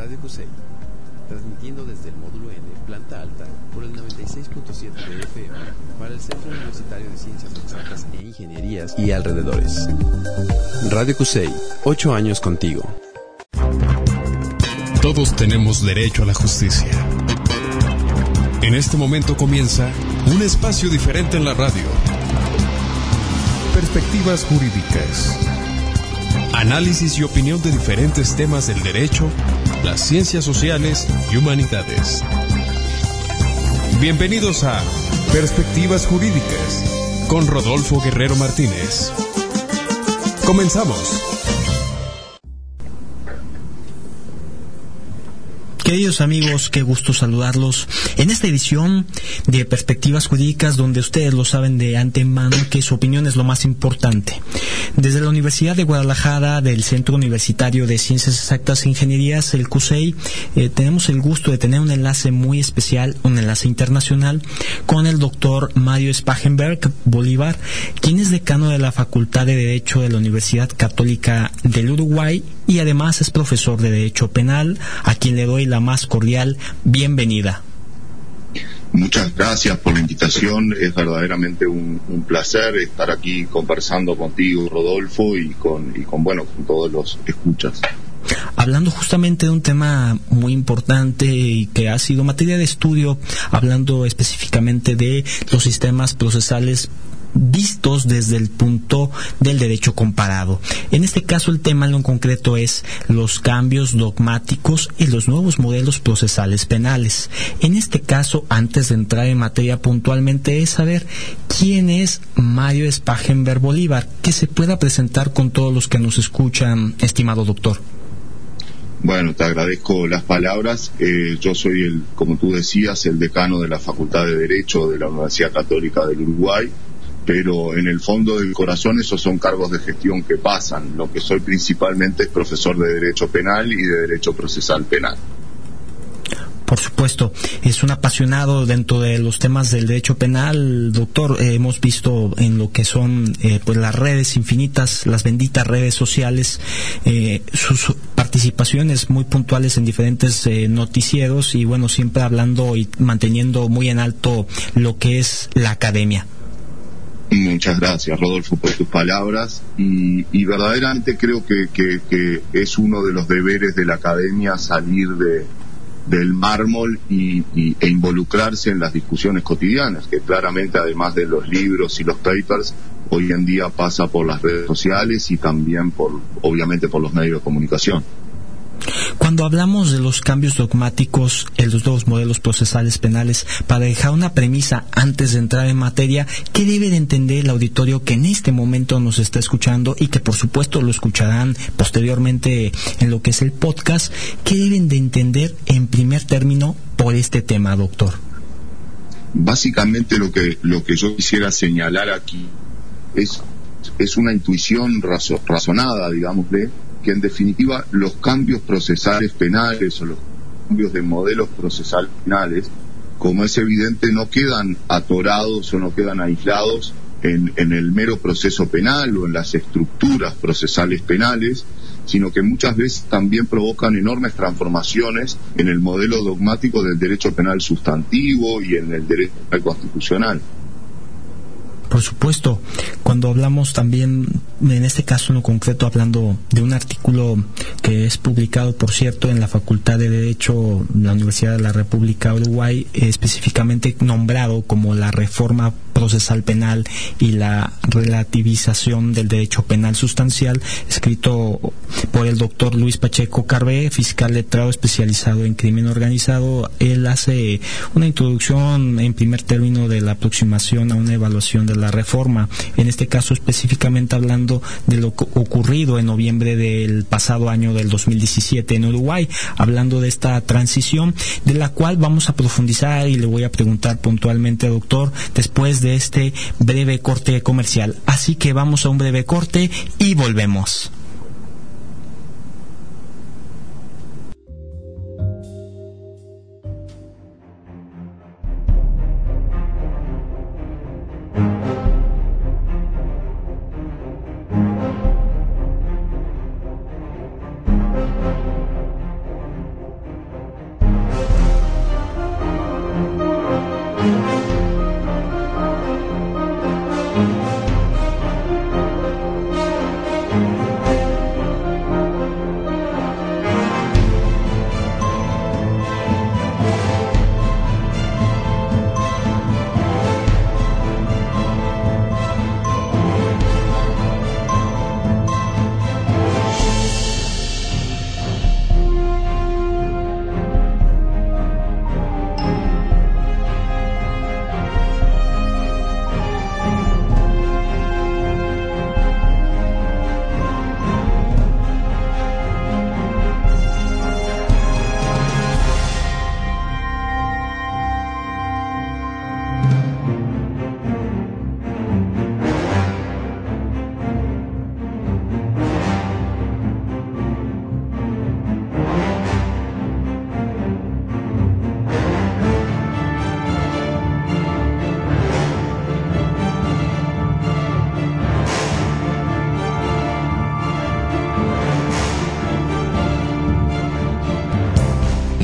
Radio CUSEI, transmitiendo desde el módulo N, planta alta, por el 96.7 de FM, para el Centro Universitario de Ciencias Exactas e Ingenierías y alrededores. Radio CUSEI, 8 años contigo. Todos tenemos derecho a la justicia. En este momento comienza un espacio diferente en la radio. Perspectivas jurídicas. Análisis y opinión de diferentes temas del derecho, las ciencias sociales y humanidades. Bienvenidos a Perspectivas Jurídicas con Rodolfo Guerrero Martínez. Comenzamos. Queridos amigos, qué gusto saludarlos en esta edición de Perspectivas Jurídicas, donde ustedes lo saben de antemano que su opinión es lo más importante. Desde la Universidad de Guadalajara, del Centro Universitario de Ciencias Exactas e Ingenierías, el CUSEI, tenemos el gusto de tener un enlace muy especial, un enlace internacional, con el doctor Mario Spachenberg Bolívar, quien es decano de la Facultad de Derecho de la Universidad Católica del Uruguay y además es profesor de Derecho Penal, a quien le doy la más cordial bienvenida. Muchas gracias por la invitación, es verdaderamente un placer estar aquí conversando contigo, Rodolfo, y con todos los escuchas. Hablando justamente de un tema muy importante y que ha sido materia de estudio, hablando específicamente de los sistemas procesales vistos desde el punto del derecho comparado. En este caso el tema en concreto es los cambios dogmáticos y los nuevos modelos procesales penales. En este caso, antes de entrar en materia puntualmente, es saber quién es Mario Spachenberg Bolívar, que se pueda presentar con todos los que nos escuchan, estimado doctor. Bueno, te agradezco las palabras. Yo soy, como tú decías, el decano de la Facultad de Derecho de la Universidad Católica del Uruguay, pero en el fondo del corazón esos son cargos de gestión que pasan. Lo que soy principalmente es profesor de Derecho Penal y de Derecho Procesal Penal. Por supuesto, es un apasionado dentro de los temas del derecho penal, doctor. Hemos visto en lo que son pues las redes infinitas, las benditas redes sociales, sus participaciones muy puntuales en diferentes noticieros y bueno, siempre hablando y manteniendo muy en alto lo que es la academia. Muchas gracias, Rodolfo, por tus palabras y verdaderamente creo que es uno de los deberes de la academia salir del mármol e involucrarse en las discusiones cotidianas, que claramente además de los libros y los papers, hoy en día pasa por las redes sociales y también obviamente por los medios de comunicación. Cuando hablamos de los cambios dogmáticos en los nuevos modelos procesales penales, para dejar una premisa antes de entrar en materia, ¿qué debe de entender el auditorio que en este momento nos está escuchando y que por supuesto lo escucharán posteriormente en lo que es el podcast? ¿Qué deben de entender en primer término por este tema, doctor? Básicamente lo que yo quisiera señalar aquí es una intuición razonada, digámosle, que en definitiva los cambios procesales penales o los cambios de modelos procesales penales, como es evidente, no quedan atorados o no quedan aislados en el mero proceso penal o en las estructuras procesales penales, sino que muchas veces también provocan enormes transformaciones en el modelo dogmático del derecho penal sustantivo y en el derecho penal constitucional. Por supuesto, cuando hablamos también, en este caso en lo concreto, hablando de un artículo que es publicado, por cierto, en la Facultad de Derecho de la Universidad de la República de Uruguay, específicamente nombrado como la reforma procesal penal y la relativización del derecho penal sustancial, escrito por el doctor Luis Pacheco Carvé, fiscal letrado especializado en crimen organizado. Él hace una introducción en primer término de la aproximación a una evaluación de la reforma, en este caso específicamente hablando de lo ocurrido en noviembre del pasado año del 2017 en Uruguay, hablando de esta transición de la cual vamos a profundizar y le voy a preguntar puntualmente, doctor, después de este breve corte comercial. Así que vamos a un breve corte y volvemos.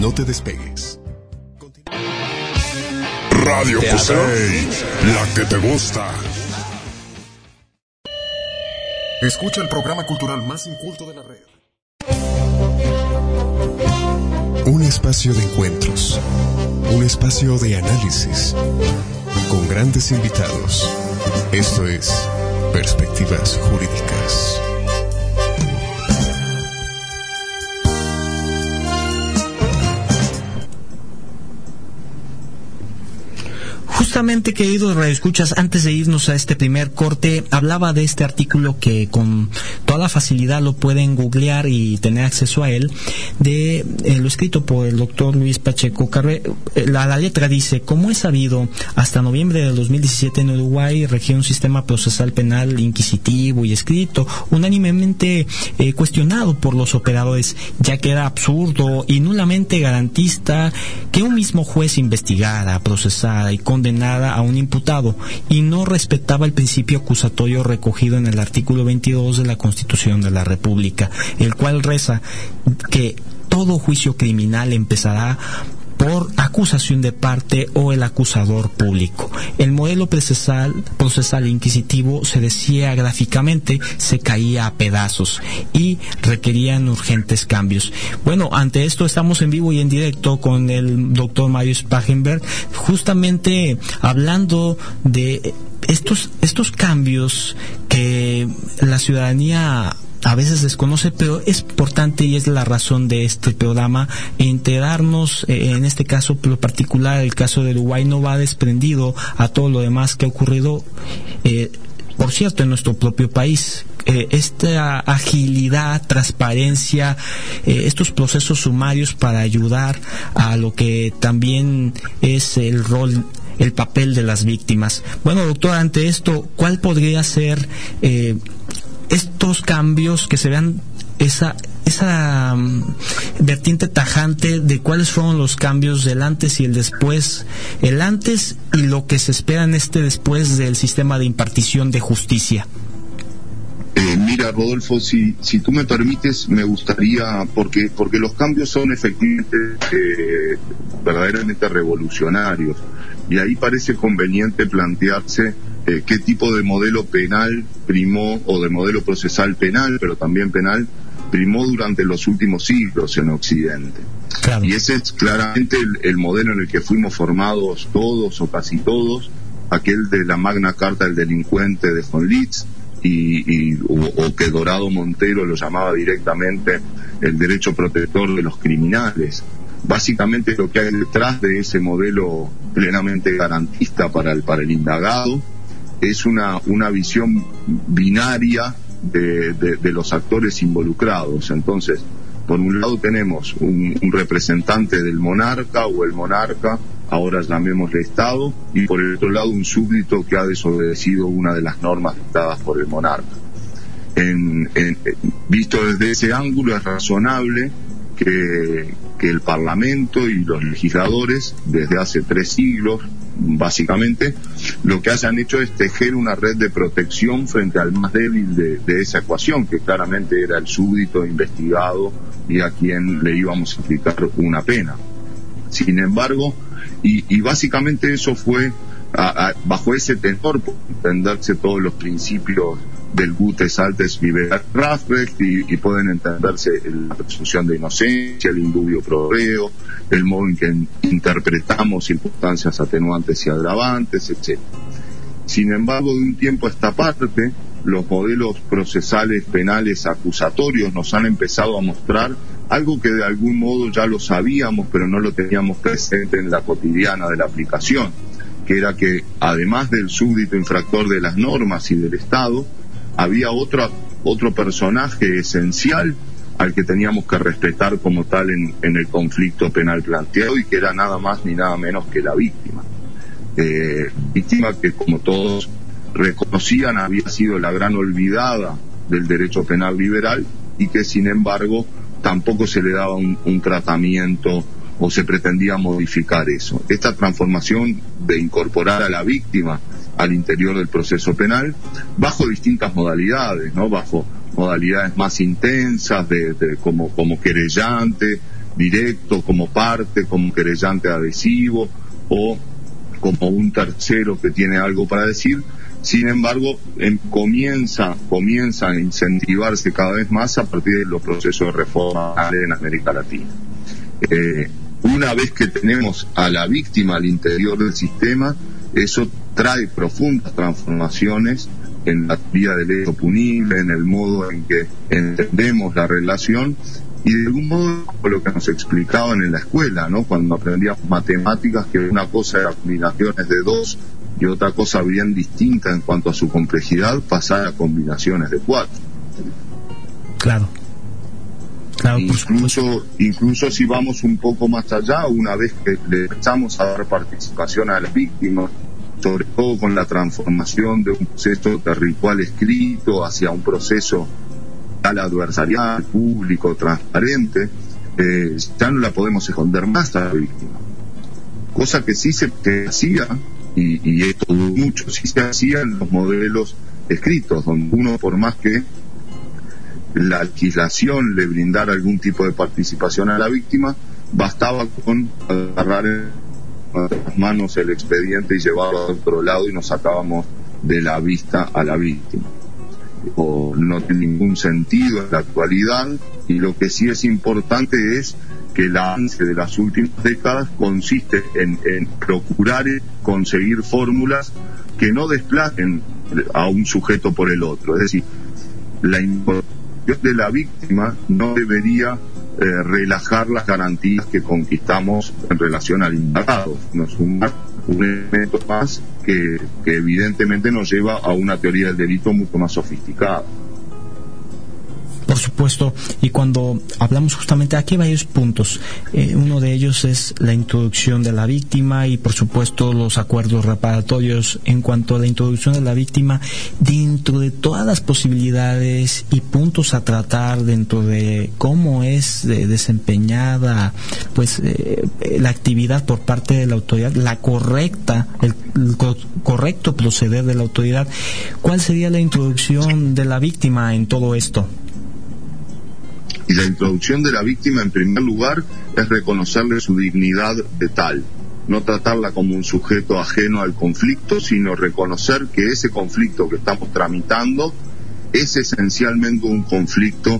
No te despegues. Radio Posey, la que te gusta. Escucha el programa cultural más inculto de la red. Un espacio de encuentros, un espacio de análisis, con grandes invitados. Esto es Perspectivas Jurídicas. Justamente, queridos radioescuchas, antes de irnos a este primer corte, hablaba de este artículo que con toda la facilidad lo pueden googlear y tener acceso a él, de lo escrito por el doctor Luis Pacheco Carré. La letra dice: como es sabido, hasta noviembre del 2017 en Uruguay regía un sistema procesal penal inquisitivo y escrito, unánimemente cuestionado por los operadores, ya que era absurdo y nulamente garantista que un mismo juez investigara, procesara y condenara a un imputado, y no respetaba el principio acusatorio recogido en el artículo 22 de la Constitución de la República, el cual reza que todo juicio criminal empezará por acusación de parte o el acusador público. El modelo procesal inquisitivo, se decía gráficamente, se caía a pedazos y requerían urgentes cambios. Bueno, ante esto estamos en vivo y en directo con el doctor Mario Spangenberg, justamente hablando de estos cambios que la ciudadanía a veces desconoce, pero es importante, y es la razón de este programa, enterarnos. En este caso, por lo particular, el caso de Uruguay no va desprendido a todo lo demás que ha ocurrido, por cierto, en nuestro propio país. Esta agilidad, transparencia, estos procesos sumarios para ayudar a lo que también es el rol, el papel de las víctimas. Bueno, doctor, ante esto, ¿cuál podría ser estos cambios, que se vean esa vertiente tajante de cuáles fueron los cambios del antes y el después, el antes y lo que se espera en este después del sistema de impartición de justicia? Mira, Rodolfo, si tú me permites, me gustaría, porque los cambios son efectivamente verdaderamente revolucionarios, y ahí parece conveniente plantearse qué tipo de modelo penal primó, o de modelo procesal penal, pero también penal, primó durante los últimos siglos en Occidente. Claro. Y ese es claramente el modelo en el que fuimos formados todos o casi todos, aquel de la Magna Carta del delincuente de von Litz, o que Dorado Montero lo llamaba directamente el derecho protector de los criminales. Básicamente lo que hay detrás de ese modelo plenamente garantista para el indagado es una visión binaria de los actores involucrados. Entonces, por un lado tenemos un representante del monarca, o el monarca, ahora llamémosle Estado, y por el otro lado un súbdito que ha desobedecido una de las normas dictadas por el monarca. Visto desde ese ángulo, es razonable que el Parlamento y los legisladores, desde hace 3 siglos, básicamente, lo que hayan hecho es tejer una red de protección frente al más débil de esa ecuación, que claramente era el súbdito investigado y a quien le íbamos a aplicar una pena. Sin embargo, y básicamente eso fue bajo ese tenor, por entenderse todos los principios del Gutes, Altes, Liberal, Strafrecht, y pueden entenderse la presunción de inocencia, el indubio pro reo, el modo en que interpretamos circunstancias atenuantes y agravantes, etc. Sin embargo, de un tiempo a esta parte, los modelos procesales penales acusatorios nos han empezado a mostrar algo que de algún modo ya lo sabíamos, pero no lo teníamos presente en la cotidiana de la aplicación, que era que además del súbdito infractor de las normas y del Estado, había otro personaje esencial al que teníamos que respetar como tal en el conflicto penal planteado, y que era nada más ni nada menos que la víctima. Víctima que, como todos reconocían, había sido la gran olvidada del derecho penal liberal, y que sin embargo tampoco se le daba un tratamiento, o se pretendía modificar eso. Esta transformación de incorporar a la víctima al interior del proceso penal, bajo distintas modalidades, ¿no? Bajo modalidades más intensas, como querellante, directo, como parte, como querellante adhesivo o como un tercero que tiene algo para decir. Sin embargo, comienza a incentivarse cada vez más a partir de los procesos de reforma en América Latina. Una vez que tenemos a la víctima al interior del sistema, eso trae profundas transformaciones en la teoría del hecho punible, en el modo en que entendemos la relación, y de algún modo como lo que nos explicaban en la escuela, ¿no? Cuando aprendíamos matemáticas, que una cosa era combinaciones de 2 y otra cosa bien distinta en cuanto a su complejidad, pasar a combinaciones de 4. Claro. Incluso si vamos un poco más allá, una vez que le empezamos a dar participación a las víctimas, sobre todo con la transformación de un proceso de ritual escrito hacia un proceso adversarial, público, transparente, ya no la podemos esconder más a la víctima. Cosa que sí se hacía, y esto mucho, sí se hacía en los modelos escritos, donde uno, por más que la legislación le brindara algún tipo de participación a la víctima, bastaba con agarrar en las manos el expediente y llevarlo a otro lado y nos sacábamos de la vista a la víctima. O no tiene ningún sentido en la actualidad, y lo que sí es importante es que el avance de las últimas décadas consiste en procurar conseguir fórmulas que no desplacen a un sujeto por el otro. Es decir, la importancia de la víctima no debería relajar las garantías que conquistamos en relación al indagado, sino sumar un elemento más que evidentemente nos lleva a una teoría del delito mucho más sofisticada. Por supuesto, y cuando hablamos justamente, aquí hay varios puntos. Uno de ellos es la introducción de la víctima y, por supuesto, los acuerdos reparatorios. En cuanto a la introducción de la víctima, dentro de todas las posibilidades y puntos a tratar dentro de cómo es desempeñada la actividad por parte de la autoridad, el correcto proceder de la autoridad, ¿cuál sería la introducción de la víctima en todo esto? Y la introducción de la víctima, en primer lugar, es reconocerle su dignidad de tal. No tratarla como un sujeto ajeno al conflicto, sino reconocer que ese conflicto que estamos tramitando es esencialmente un conflicto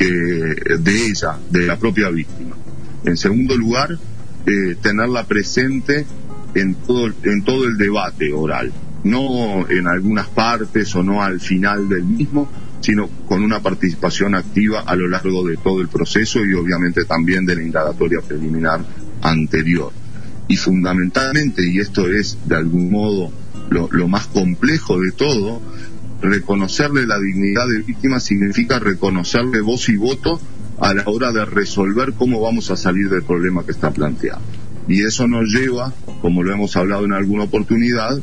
de la propia víctima. En segundo lugar, tenerla presente en todo el debate oral, no en algunas partes o no al final del mismo, sino con una participación activa a lo largo de todo el proceso y obviamente también de la indagatoria preliminar anterior. Y fundamentalmente, y esto es de algún modo lo más complejo de todo, reconocerle la dignidad de víctima significa reconocerle voz y voto a la hora de resolver cómo vamos a salir del problema que está planteado. Y eso nos lleva, como lo hemos hablado en alguna oportunidad,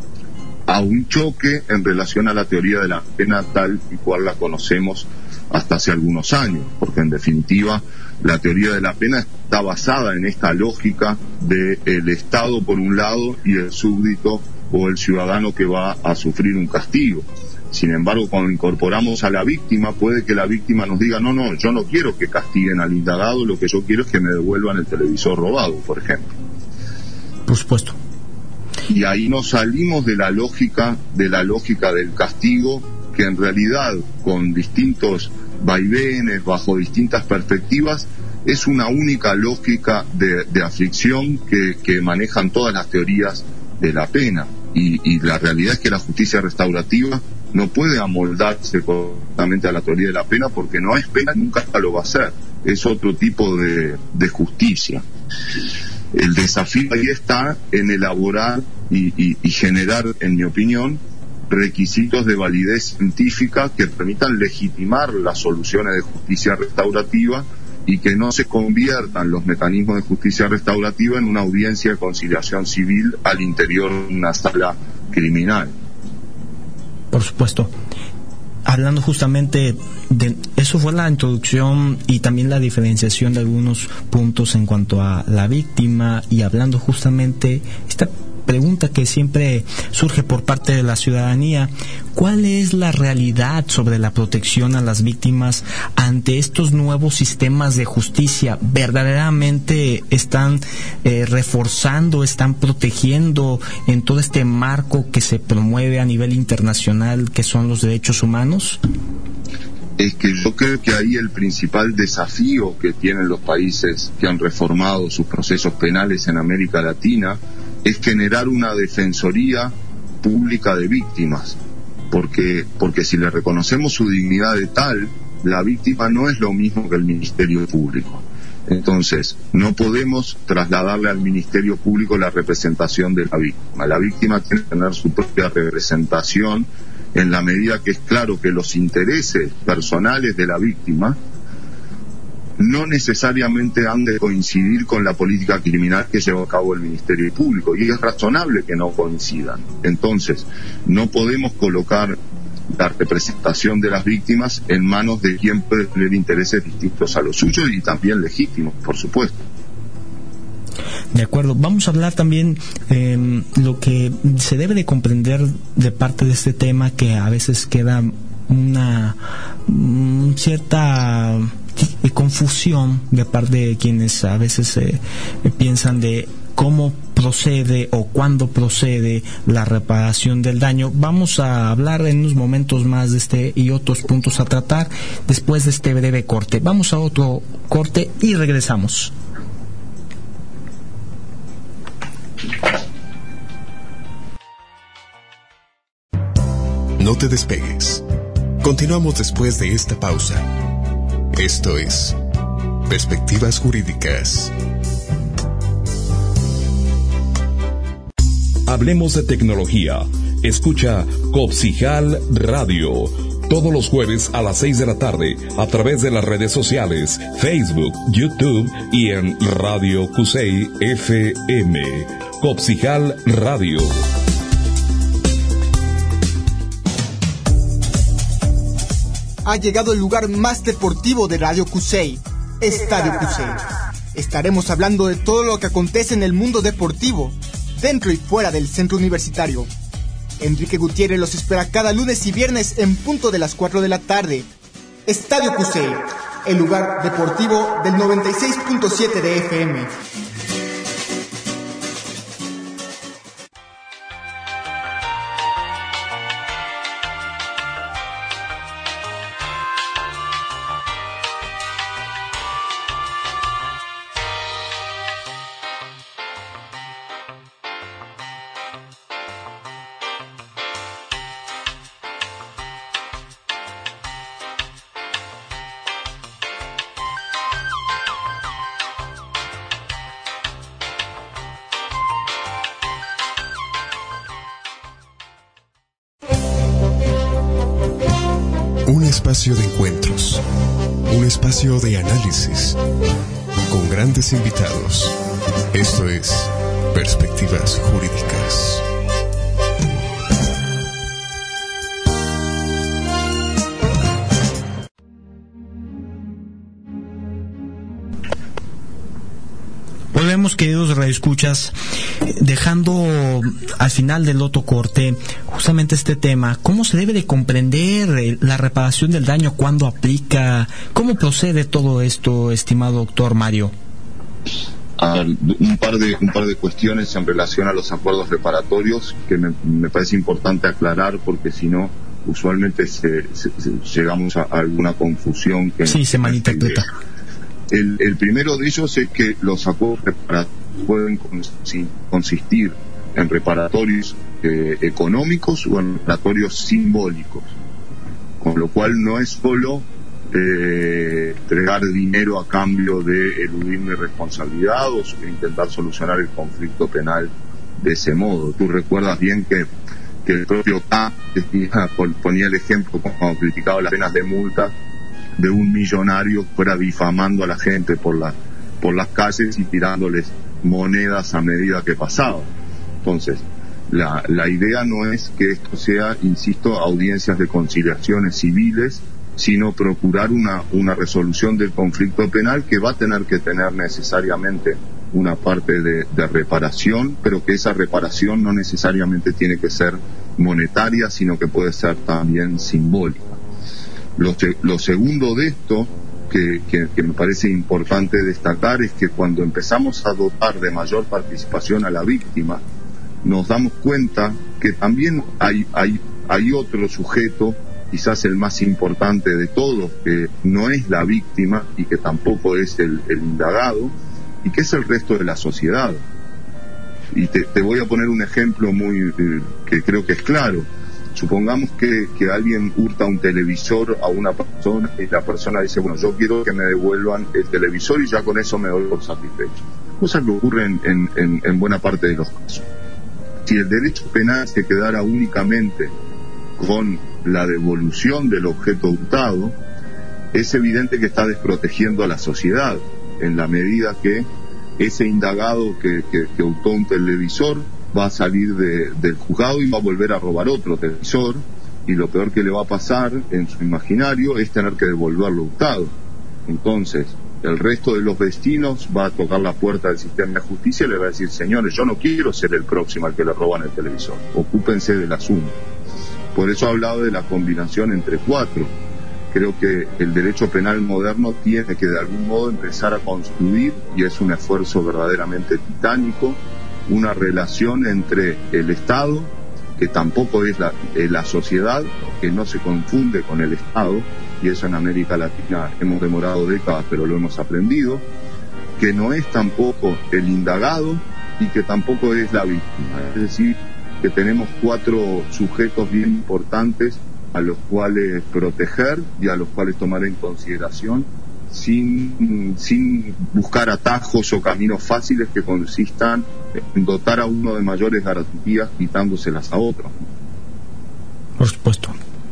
a un choque en relación a la teoría de la pena tal y cual la conocemos hasta hace algunos años, porque en definitiva la teoría de la pena está basada en esta lógica de el Estado por un lado y el súbdito o el ciudadano que va a sufrir un castigo. Sin embargo, cuando incorporamos a la víctima, puede que la víctima nos diga, no, yo no quiero que castiguen al indagado, lo que yo quiero es que me devuelvan el televisor robado, por ejemplo. Por supuesto. Y ahí nos salimos de la lógica del castigo, que en realidad con distintos vaivenes, bajo distintas perspectivas, es una única lógica de aflicción que manejan todas las teorías de la pena. Y la realidad es que la justicia restaurativa no puede amoldarse completamente a la teoría de la pena, porque no es pena, nunca lo va a ser. Es otro tipo de justicia. El desafío ahí está en elaborar y generar, en mi opinión, requisitos de validez científica que permitan legitimar las soluciones de justicia restaurativa y que no se conviertan los mecanismos de justicia restaurativa en una audiencia de conciliación civil al interior de una sala criminal. Por supuesto. Hablando justamente de eso, fue la introducción y también la diferenciación de algunos puntos en cuanto a la víctima, y hablando justamente esta pregunta que siempre surge por parte de la ciudadanía: ¿cuál es la realidad sobre la protección a las víctimas ante estos nuevos sistemas de justicia? ¿Verdaderamente están reforzando, están protegiendo en todo este marco que se promueve a nivel internacional, que son los derechos humanos? Es que yo creo que ahí el principal desafío que tienen los países que han reformado sus procesos penales en América Latina es generar una defensoría pública de víctimas, porque si le reconocemos su dignidad de tal, la víctima no es lo mismo que el Ministerio Público. Entonces, no podemos trasladarle al Ministerio Público la representación de la víctima. La víctima tiene que tener su propia representación, en la medida que es claro que los intereses personales de la víctima no necesariamente han de coincidir con la política criminal que lleva a cabo el Ministerio Público, y es razonable que no coincidan. Entonces, no podemos colocar la representación de las víctimas en manos de quien puede tener intereses distintos a los suyos y también legítimos, por supuesto. De acuerdo, vamos a hablar también lo que se debe de comprender de parte de este tema, que a veces queda una cierta confusión de parte de quienes a veces piensan de cómo procede o cuándo procede la reparación del daño. Vamos a hablar en unos momentos más de este y otros puntos a tratar después de este breve corte. Vamos a otro corte y regresamos. No te despegues. Continuamos después de esta pausa. Esto es Perspectivas Jurídicas. Hablemos de tecnología. Escucha Copsijal Radio todos los jueves a las 6 de la tarde a través de las redes sociales Facebook, YouTube y en Radio Cusey FM. Copsijal Radio. Ha llegado el lugar más deportivo de Radio Cusey, Estadio Cusey. Estaremos hablando de todo lo que acontece en el mundo deportivo, dentro y fuera del centro universitario. Enrique Gutiérrez los espera cada lunes y viernes en punto de las 4 de la tarde. Estadio Cusey, el lugar deportivo del 96.7 de FM. Un espacio de encuentros, un espacio de análisis, con grandes invitados. Esto es Perspectivas Jurídicas. Volvemos, queridos radioescuchas, dejando al final del otro corte justamente este tema: ¿cómo se debe de comprender la reparación del daño? ¿Cuándo aplica? ¿Cómo procede todo esto, estimado doctor Mario? Un par de cuestiones en relación a los acuerdos reparatorios que me parece importante aclarar, porque si no, usualmente llegamos a alguna confusión que sí, se malinterpreta. El primero de ellos es que los acuerdos reparatorios pueden consistir en reparatorios económicos o en reparatorios simbólicos, con lo cual no es solo entregar dinero a cambio de eludir mi responsabilidad o intentar solucionar el conflicto penal de ese modo. Tú recuerdas bien que el propio K ponía el ejemplo cuando criticaba las penas de multa de un millonario fuera difamando a la gente por las calles y tirándoles monedas a medida que pasaba. Entonces, la idea no es que esto sea, insisto, audiencias de conciliaciones civiles, sino procurar una resolución del conflicto penal que va a tener que tener necesariamente una parte de reparación, pero que esa reparación no necesariamente tiene que ser monetaria, sino que puede ser también simbólica. Lo segundo de esto, que me parece importante destacar, es que cuando empezamos a dotar de mayor participación a la víctima, nos damos cuenta que también hay otro sujeto, quizás el más importante de todos, que no es la víctima y que tampoco es el indagado, y que es el resto de la sociedad. Y te voy a poner un ejemplo que creo que es claro. Supongamos que alguien hurta un televisor a una persona y la persona dice, bueno, yo quiero que me devuelvan el televisor y ya con eso me doy por satisfecho. Cosas que ocurren en buena parte de los casos. Si el derecho penal se quedara únicamente con la devolución del objeto hurtado, es evidente que está desprotegiendo a la sociedad, en la medida que ese indagado que hurtó un televisor va a salir del juzgado y va a volver a robar otro televisor, y lo peor que le va a pasar en su imaginario es tener que devolverlo hurtado. Entonces, el resto de los vecinos va a tocar la puerta del sistema de justicia y le va a decir, señores, yo no quiero ser el próximo al que le roban el televisor, ocúpense del asunto. Por eso he hablado de la combinación entre cuatro. Creo que el derecho penal moderno tiene que de algún modo empezar a construir, y es un esfuerzo verdaderamente titánico, una relación entre el Estado, que tampoco es la sociedad, que no se confunde con el Estado, y eso en América Latina hemos demorado décadas, pero lo hemos aprendido, que no es tampoco el indagado y que tampoco es la víctima. Es decir, que tenemos cuatro sujetos bien importantes a los cuales proteger y a los cuales tomar en consideración sin buscar atajos o caminos fáciles que consistan en dotar a uno de mayores garantías quitándoselas a otro. Por supuesto.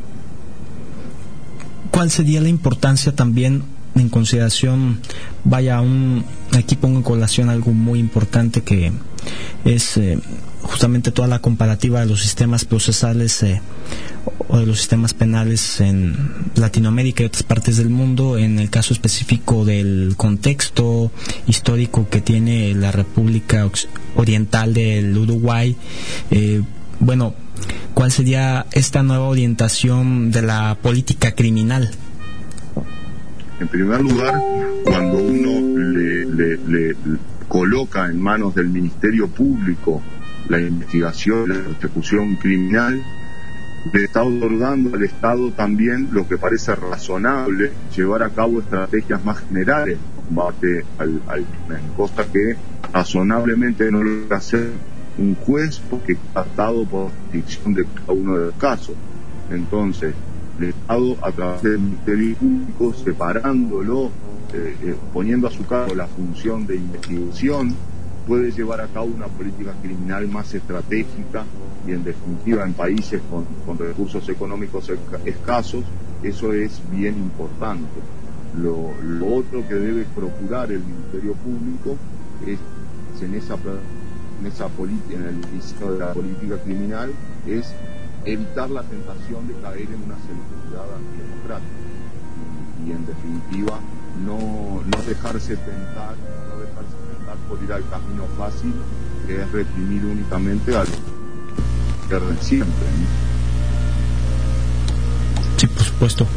¿Cuál sería la importancia también en consideración? Aquí pongo en colación algo muy importante, que es justamente toda la comparativa de los sistemas procesales o de los sistemas penales en Latinoamérica y otras partes del mundo, en el caso específico del contexto histórico que tiene la República Oriental del Uruguay. ¿Cuál sería esta nueva orientación de la política criminal? En primer lugar, cuando uno le coloca en manos del Ministerio Público la investigación, la persecución criminal, le está otorgando al Estado también lo que parece razonable, llevar a cabo estrategias más generales en combate al crimen, cosa que razonablemente no lo puede hacer un juez, porque está atado por la jurisdicción de cada uno de los casos. Entonces, el Estado, a través del Ministerio Público, separándolo, poniendo a su cargo la función de investigación, puede llevar a cabo una política criminal más estratégica, y en definitiva en países con recursos económicos escasos eso es bien importante. Lo otro que debe procurar el Ministerio Público es en el inicio de la política criminal, es evitar la tentación de caer en una selectividad antidemocrática y en definitiva no dejarse tentar por ir al camino fácil, que es reprimir únicamente a los que pierden siempre, ¿no? Sí, por supuesto.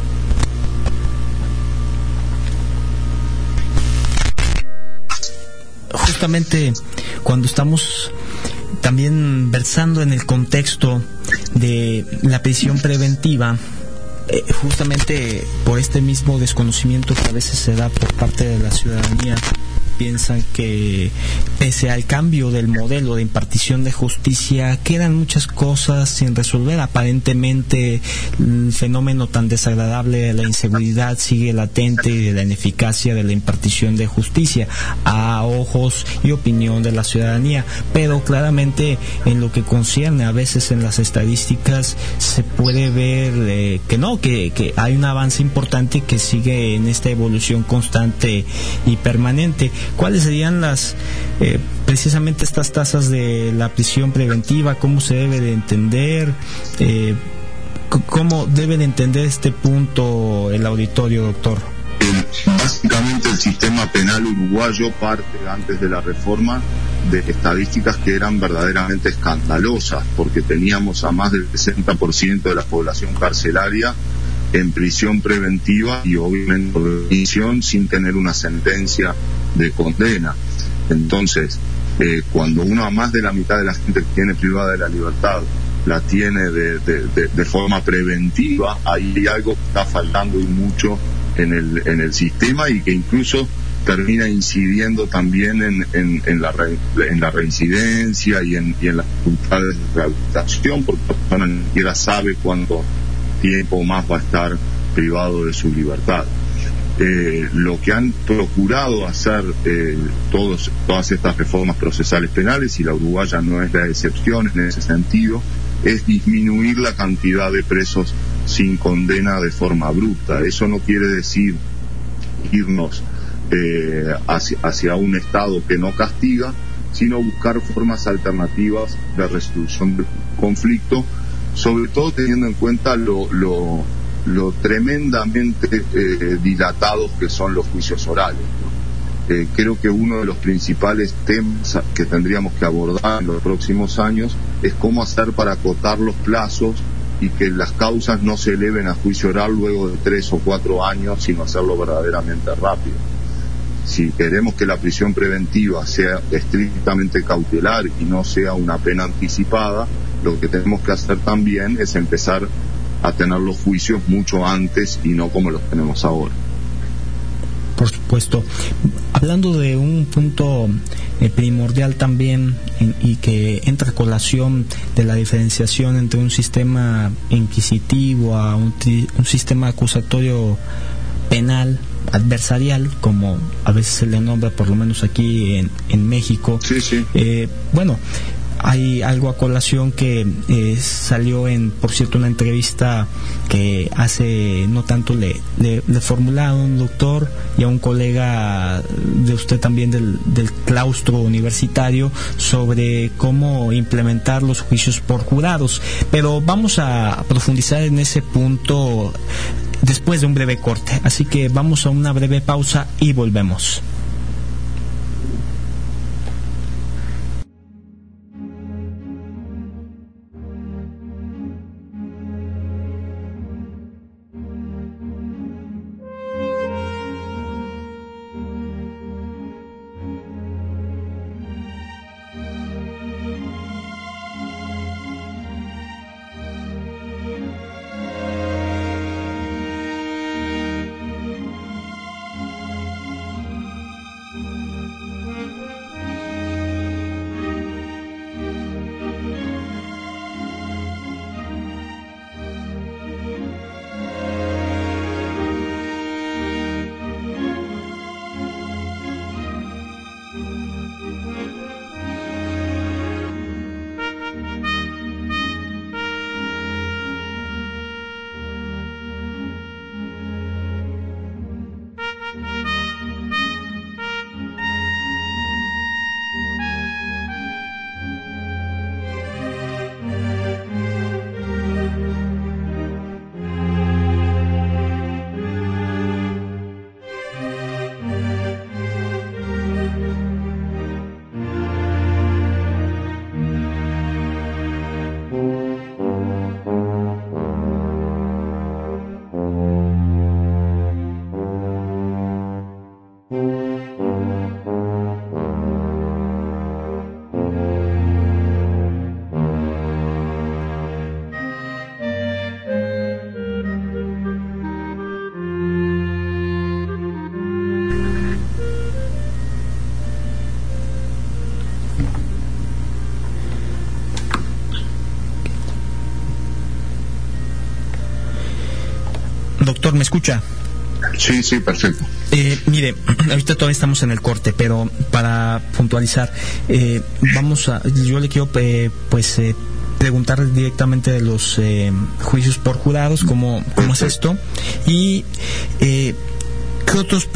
Justamente cuando estamos también versando en el contexto de la prisión preventiva, justamente por este mismo desconocimiento que a veces se da por parte de la ciudadanía, piensan que pese al cambio del modelo de impartición de justicia quedan muchas cosas sin resolver. Aparentemente el fenómeno tan desagradable de la inseguridad sigue latente y de la ineficacia de la impartición de justicia a ojos y opinión de la ciudadanía, pero claramente en lo que concierne a veces en las estadísticas se puede ver que hay un avance importante que sigue en esta evolución constante y permanente. ¿Cuáles serían precisamente estas tasas de la prisión preventiva? ¿Cómo se debe de entender? ¿Cómo debe de entender este punto el auditorio, doctor? Básicamente el sistema penal uruguayo parte antes de la reforma de estadísticas que eran verdaderamente escandalosas, porque teníamos a más del 60% de la población carcelaria en prisión preventiva y obviamente en prisión sin tener una sentencia de condena. Entonces, cuando uno a más de la mitad de la gente que tiene privada de la libertad la tiene de forma preventiva, ahí hay algo que está faltando y mucho en el sistema, y que incluso termina incidiendo también en la reincidencia y en las facultades de rehabilitación, porque la persona ni siquiera sabe cuánto tiempo más va a estar privado de su libertad. Lo que han procurado hacer todas estas reformas procesales penales, y la uruguaya no es la excepción en ese sentido, es disminuir la cantidad de presos sin condena de forma abrupta. Eso no quiere decir irnos hacia un Estado que no castiga, sino buscar formas alternativas de resolución del conflicto, sobre todo teniendo en cuenta lo tremendamente dilatados que son los juicios orales, ¿no? Creo que uno de los principales temas que tendríamos que abordar en los próximos años es cómo hacer para acotar los plazos y que las causas no se eleven a juicio oral luego de 3 o 4 años, sino hacerlo verdaderamente rápido. Si queremos que la prisión preventiva sea estrictamente cautelar y no sea una pena anticipada, lo que tenemos que hacer también es empezar a tener los juicios mucho antes y no como los tenemos ahora. Por supuesto. Hablando de un punto primordial también y que entra a colación de la diferenciación entre un sistema inquisitivo a un sistema acusatorio penal adversarial, como a veces se le nombra, por lo menos aquí en México. Sí, sí. Bueno, hay algo a colación que salió por cierto, una entrevista que hace no tanto le formularon a un doctor y a un colega de usted también del claustro universitario sobre cómo implementar los juicios por jurados. Pero vamos a profundizar en ese punto después de un breve corte. Así que vamos a una breve pausa y volvemos. Doctor, ¿me escucha? Sí, sí, perfecto. Mire, ahorita todavía estamos en el corte, pero para puntualizar, yo le quiero preguntar directamente de los juicios por jurados, cómo es esto, y qué otros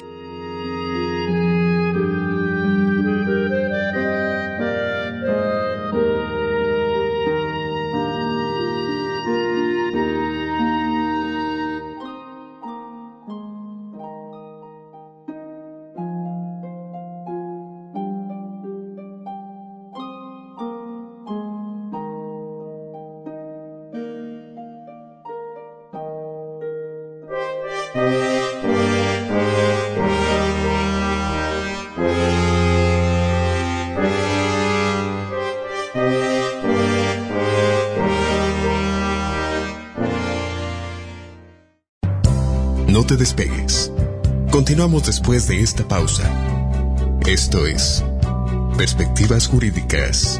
No te despegues. Continuamos después de esta pausa. Esto es Perspectivas Jurídicas.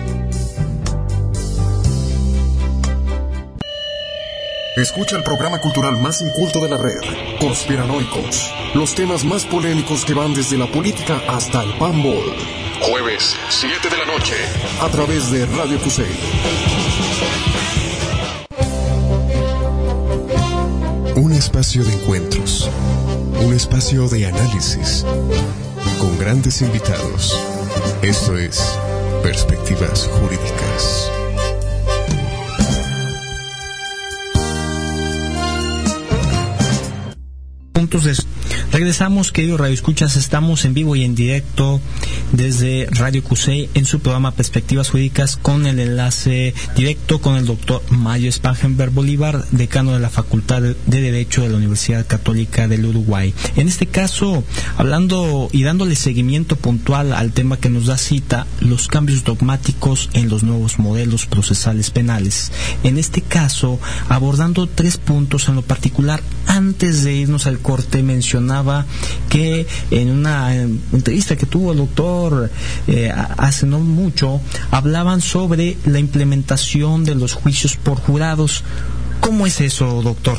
Escucha el programa cultural más inculto de la red, Conspiranoicos. Los temas más polémicos que van desde la política hasta el panball. Jueves, 7 de la noche, a través de Radio Cusey. Un espacio de encuentros, un espacio de análisis, con grandes invitados. Esto es Perspectivas Jurídicas. Regresamos, queridos radioescuchas, estamos en vivo y en directo desde Radio Cusey en su programa Perspectivas Jurídicas, con el enlace directo con el doctor Mario Spangenberg Bolívar, decano de la Facultad de Derecho de la Universidad Católica del Uruguay. En este caso, hablando y dándole seguimiento puntual al tema que nos da cita, los cambios dogmáticos en los nuevos modelos procesales penales. En este caso, abordando 3 puntos en lo particular. Antes de irnos al corte, mencionaba que en una entrevista que tuvo el doctor hace no mucho, hablaban sobre la implementación de los juicios por jurados. ¿Cómo es eso, doctor?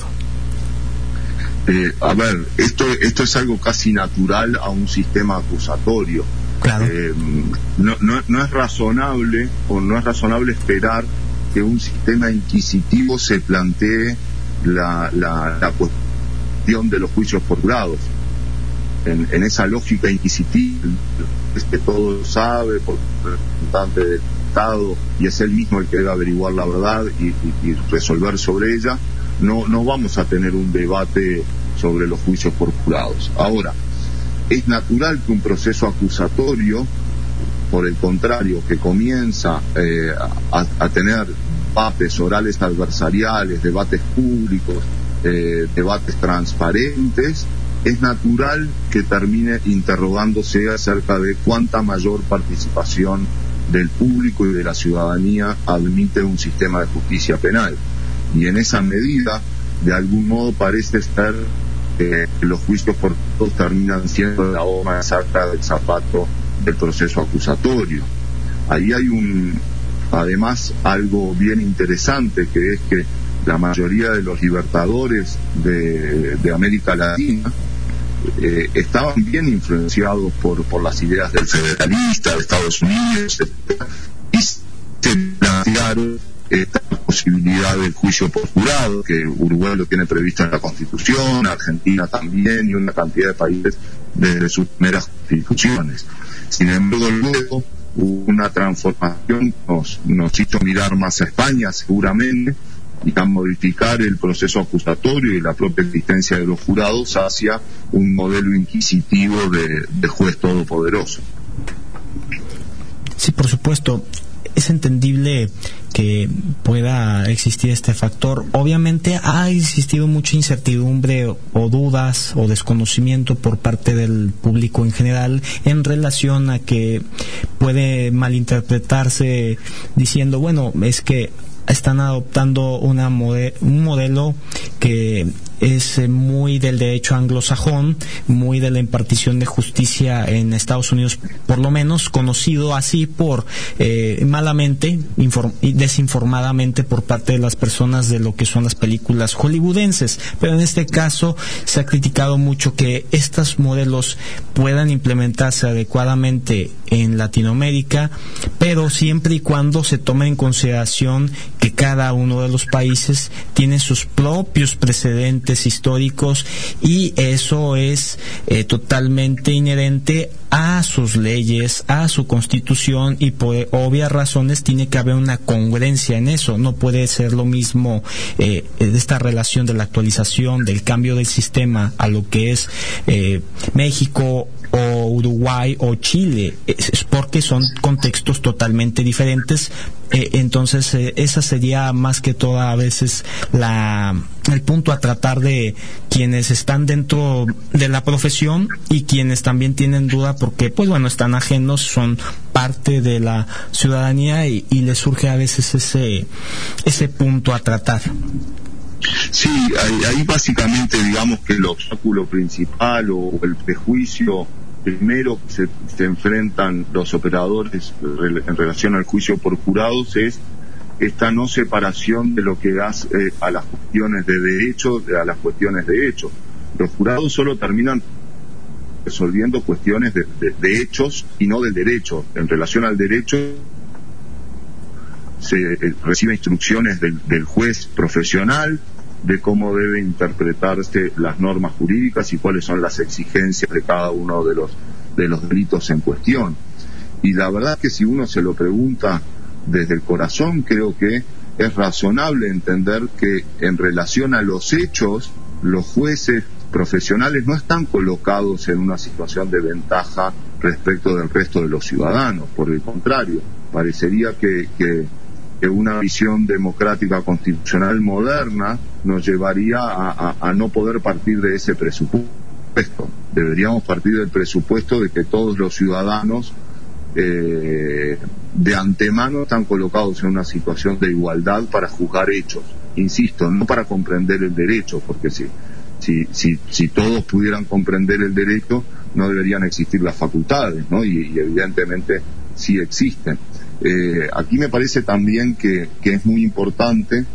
A ver, esto es algo casi natural a un sistema acusatorio. Claro. No es razonable esperar que un sistema inquisitivo se plantee la cuestión de los juicios por jurados. En esa lógica inquisitiva, que todo lo sabe por representante del Estado y es él mismo el que debe averiguar la verdad y resolver sobre ella, no vamos a tener un debate sobre los juicios por jurados. Ahora, es natural que un proceso acusatorio, por el contrario, que comienza a tener debates orales adversariales, debates públicos, debates transparentes, es natural que termine interrogándose acerca de cuánta mayor participación del público y de la ciudadanía admite un sistema de justicia penal. Y en esa medida, de algún modo, parece ser que los juicios por todos terminan siendo la goma exacta del zapato del proceso acusatorio. Ahí hay además algo bien interesante, que es que la mayoría de los libertadores de América Latina estaban bien influenciados por las ideas del federalista de Estados Unidos, y se plantearon esta posibilidad del juicio por jurado, que Uruguay lo tiene previsto en la Constitución, Argentina también, y una cantidad de países desde sus primeras constituciones. Sin embargo, luego hubo una transformación que nos hizo mirar más a España, seguramente, y a modificar el proceso acusatorio y la propia existencia de los jurados hacia un modelo inquisitivo de juez todopoderoso. Sí, por supuesto. Es entendible que pueda existir este factor. Obviamente ha existido mucha incertidumbre o dudas o desconocimiento por parte del público en general en relación a que puede malinterpretarse diciendo, bueno, es que están adoptando un modelo que es muy del derecho anglosajón, muy de la impartición de justicia en Estados Unidos, por lo menos conocido así por malamente y desinformadamente por parte de las personas de lo que son las películas hollywoodenses. Pero en este caso se ha criticado mucho que estos modelos puedan implementarse adecuadamente en Latinoamérica, pero siempre y cuando se tome en consideración que cada uno de los países tiene sus propios precedentes históricos, y eso es totalmente inherente a sus leyes, a su constitución, y por obvias razones tiene que haber una congruencia en eso. No puede ser lo mismo esta relación de la actualización del cambio del sistema a lo que es México o Uruguay o Chile, es porque son contextos totalmente diferentes. Entonces esa sería más que todo a veces el punto a tratar de quienes están dentro de la profesión y quienes también tienen duda porque pues bueno, están ajenos, son parte de la ciudadanía y les surge a veces ese punto a tratar. Sí, ahí básicamente digamos que el obstáculo principal o el prejuicio primero que se enfrentan los operadores en relación al juicio por jurados es esta no separación de lo que hace a las cuestiones de derecho a las cuestiones de hecho. Los jurados solo terminan resolviendo cuestiones de hechos y no del derecho. En relación al derecho se recibe instrucciones del juez profesional de cómo debe interpretarse las normas jurídicas y cuáles son las exigencias de cada uno de los delitos en cuestión. Y la verdad que si uno se lo pregunta desde el corazón, creo que es razonable entender que en relación a los hechos, los jueces profesionales no están colocados en una situación de ventaja respecto del resto de los ciudadanos. Por el contrario, parecería que una visión democrática constitucional moderna nos llevaría a no poder partir de ese presupuesto. Deberíamos partir del presupuesto de que todos los ciudadanos de antemano están colocados en una situación de igualdad para juzgar hechos. Insisto, no para comprender el derecho, porque si todos pudieran comprender el derecho, no deberían existir las facultades, ¿no? Y evidentemente sí existen. Aquí me parece también que es muy importante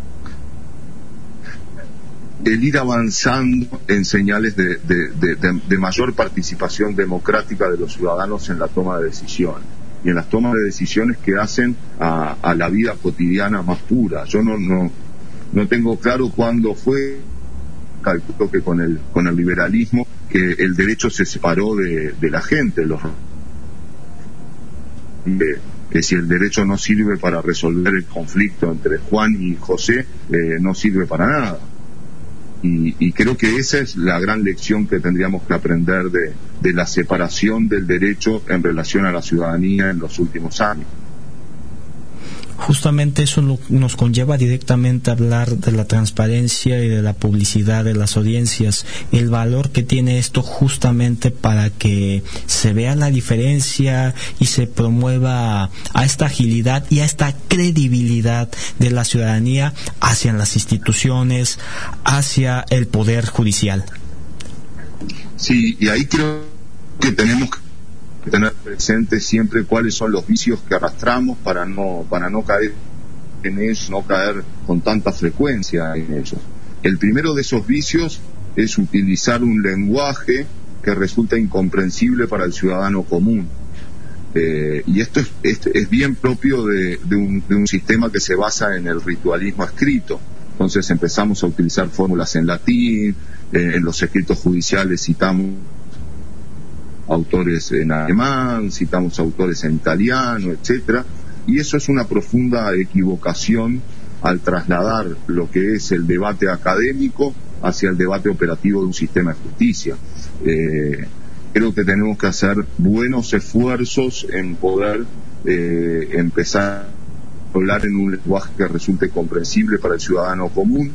el ir avanzando en señales de mayor participación democrática de los ciudadanos en la toma de decisiones y en las tomas de decisiones que hacen a la vida cotidiana más pura. Yo no tengo claro cuándo fue, calculo que con el liberalismo, que el derecho se separó de la gente, que si el derecho no sirve para resolver el conflicto entre Juan y José, no sirve para nada. Y creo que esa es la gran lección que tendríamos que aprender de la separación del derecho en relación a la ciudadanía en los últimos años. Justamente eso nos conlleva directamente a hablar de la transparencia y de la publicidad de las audiencias, el valor que tiene esto justamente para que se vea la diferencia y se promueva a esta agilidad y a esta credibilidad de la ciudadanía hacia las instituciones, hacia el poder judicial. Sí, y ahí creo que tenemos que tener presente siempre cuáles son los vicios que arrastramos para no caer en ellos, no caer con tanta frecuencia en ellos. El primero de esos vicios es utilizar un lenguaje que resulta incomprensible para el ciudadano común. Y esto es bien propio de un sistema que se basa en el ritualismo escrito. Entonces empezamos a utilizar fórmulas en latín, en los escritos judiciales citamos autores en alemán, citamos autores en italiano, etcétera, y eso es una profunda equivocación al trasladar lo que es el debate académico hacia el debate operativo de un sistema de justicia. Creo que tenemos que hacer buenos esfuerzos en poder empezar a hablar en un lenguaje que resulte comprensible para el ciudadano común,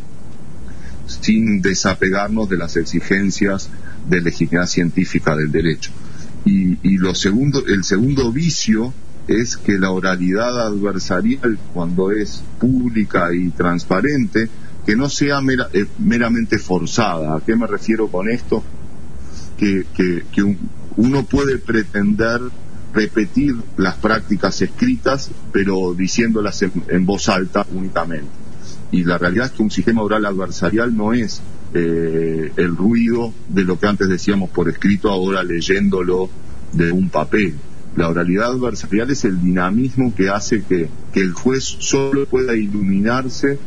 sin desapegarnos de las exigencias de legitimidad científica del derecho. Y el segundo vicio es que la oralidad adversarial, cuando es pública y transparente, que no sea meramente forzada. ¿A qué me refiero con esto? Que uno puede pretender repetir las prácticas escritas, pero diciéndolas en voz alta únicamente. Y la realidad es que un sistema oral adversarial no es el ruido de lo que antes decíamos por escrito, ahora leyéndolo de un papel. La oralidad adversarial es el dinamismo que hace que el juez solo pueda iluminarse